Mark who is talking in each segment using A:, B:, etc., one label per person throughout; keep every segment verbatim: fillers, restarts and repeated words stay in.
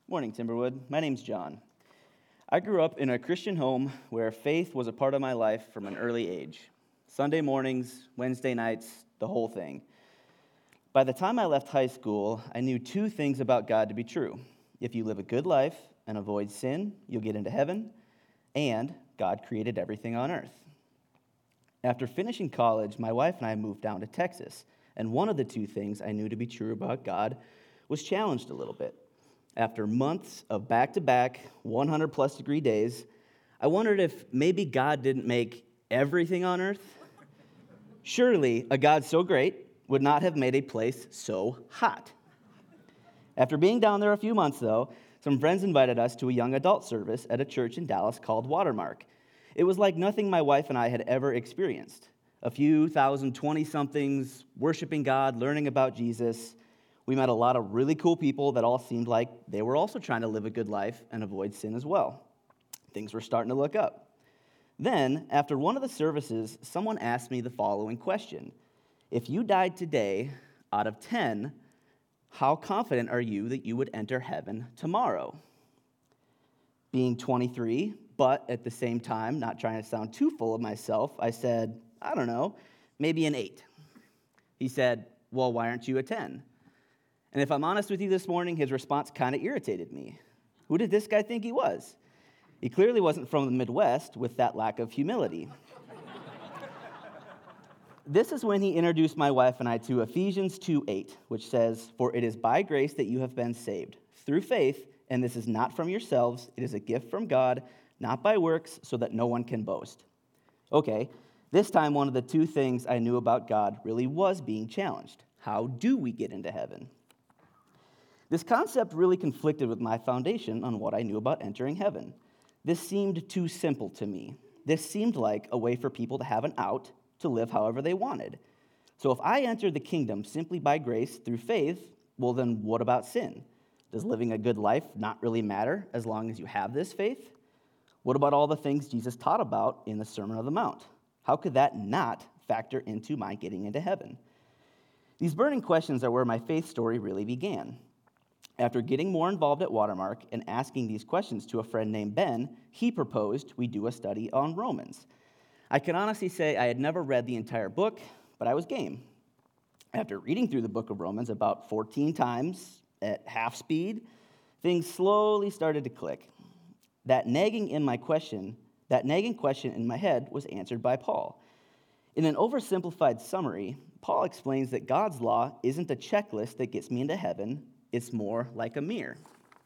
A: Morning, Timberwood. My name's John. I grew up in a Christian home where faith was a part of my life from an early age. Sunday mornings, Wednesday nights, the whole thing. By the time I left high school, I knew two things about God to be true. If you live a good life and avoid sin, you'll get into heaven, and God created everything on earth. After finishing college, my wife and I moved down to Texas, and one of the two things I knew to be true about God was challenged a little bit. After months of back-to-back one hundred plus degree days, I wondered if maybe God didn't make everything on earth. Surely a God so great would not have made a place so hot. After being down there a few months, though, some friends invited us to a young adult service at a church in Dallas called Watermark. It was like nothing my wife and I had ever experienced. A few thousand twenty-somethings worshiping God, learning about Jesus. We met a lot of really cool people that all seemed like they were also trying to live a good life and avoid sin as well. Things were starting to look up. Then, after one of the services, someone asked me the following question. If you died today, out of ten, how confident are you that you would enter heaven tomorrow? Being twenty-three, but at the same time, not trying to sound too full of myself, I said, I don't know, maybe an eight. He said, well, why aren't you a ten? And if I'm honest with you this morning, his response kind of irritated me. Who did this guy think he was? He clearly wasn't from the Midwest with that lack of humility. This is when he introduced my wife and I to Ephesians two eight, which says, for it is by grace that you have been saved, through faith, and this is not from yourselves, it is a gift from God, not by works, so that no one can boast. Okay, this time one of the two things I knew about God really was being challenged. How do we get into heaven? This concept really conflicted with my foundation on what I knew about entering heaven. This seemed too simple to me. This seemed like a way for people to have an out, to live however they wanted. So if I enter the kingdom simply by grace through faith, well then what about sin? Does living a good life not really matter as long as you have this faith? What about all the things Jesus taught about in the Sermon on the Mount? How could that not factor into my getting into heaven? These burning questions are where my faith story really began. After getting more involved at Watermark and asking these questions to a friend named Ben, he proposed we do a study on Romans. I can honestly say I had never read the entire book, but I was game. After reading through the book of Romans about fourteen times at half speed, things slowly started to click. That nagging in my question, that nagging question in my head was answered by Paul. In an oversimplified summary, Paul explains that God's law isn't a checklist that gets me into heaven. It's more like a mirror.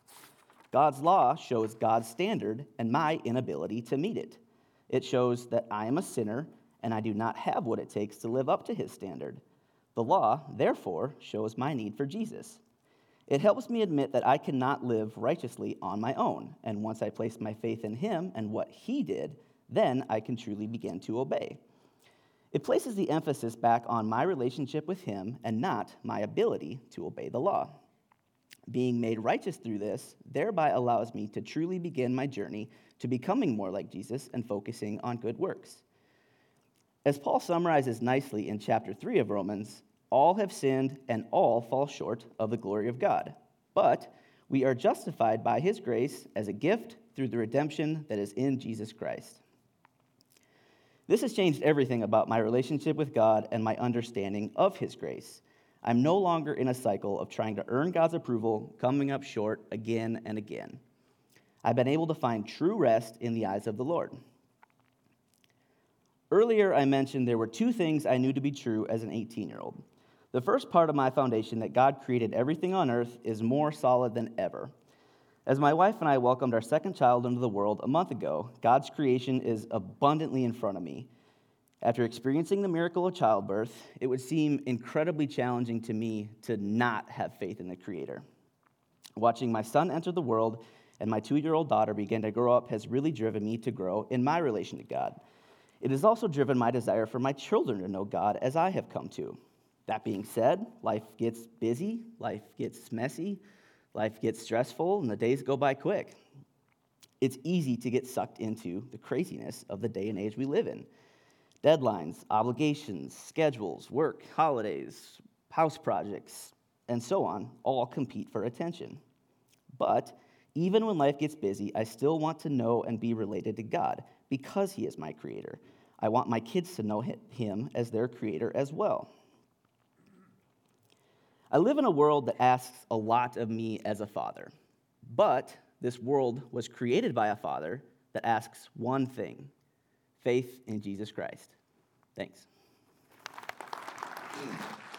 A: God's law shows God's standard and my inability to meet it. It shows that I am a sinner and I do not have what it takes to live up to his standard. The law, therefore, shows my need for Jesus. It helps me admit that I cannot live righteously on my own, and once I place my faith in him and what he did, then I can truly begin to obey. It places the emphasis back on my relationship with him and not my ability to obey the law. Being made righteous through this thereby allows me to truly begin my journey to becoming more like Jesus and focusing on good works. As Paul summarizes nicely in chapter three of Romans, all have sinned and all fall short of the glory of God. But we are justified by his grace as a gift through the redemption that is in Jesus Christ. This has changed everything about my relationship with God and my understanding of his grace. I'm no longer in a cycle of trying to earn God's approval, coming up short again and again. I've been able to find true rest in the eyes of the Lord. Earlier, I mentioned there were two things I knew to be true as an eighteen-year-old. The first part of my foundation that God created everything on earth is more solid than ever. As my wife and I welcomed our second child into the world a month ago, God's creation is abundantly in front of me. After experiencing the miracle of childbirth, it would seem incredibly challenging to me to not have faith in the Creator. Watching my son enter the world and my two-year-old daughter begin to grow up has really driven me to grow in my relation to God. It has also driven my desire for my children to know God as I have come to. That being said, life gets busy, life gets messy, life gets stressful, and the days go by quick. It's easy to get sucked into the craziness of the day and age we live in. Deadlines, obligations, schedules, work, holidays, house projects, and so on all compete for attention. But Even when life gets busy, I still want to know and be related to God because he is my creator. I want my kids to know him as their creator as well. I live in a world that asks a lot of me as a father, but this world was created by a father that asks one thing: faith in Jesus Christ. Thanks.